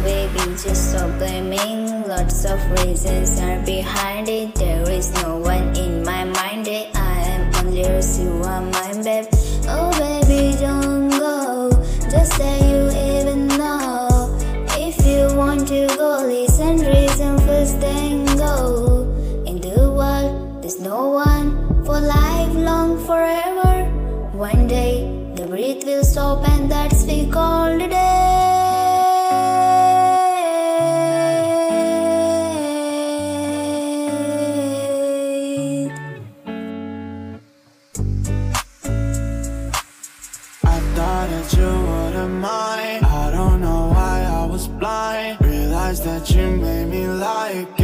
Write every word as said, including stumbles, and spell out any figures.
baby, just stop blaming. Lots of reasons are behind it. There is no one in my mind. I am only yours, you are mine, babe. Oh baby, don't go, just say you even know. If you want to go, listen, reason first, then go. In the world, there's no one for life, long forever. One day, the breath will stop and that's we call the day. I thought that you wouldn't mind. I don't know why I was blind. Realized that you made me like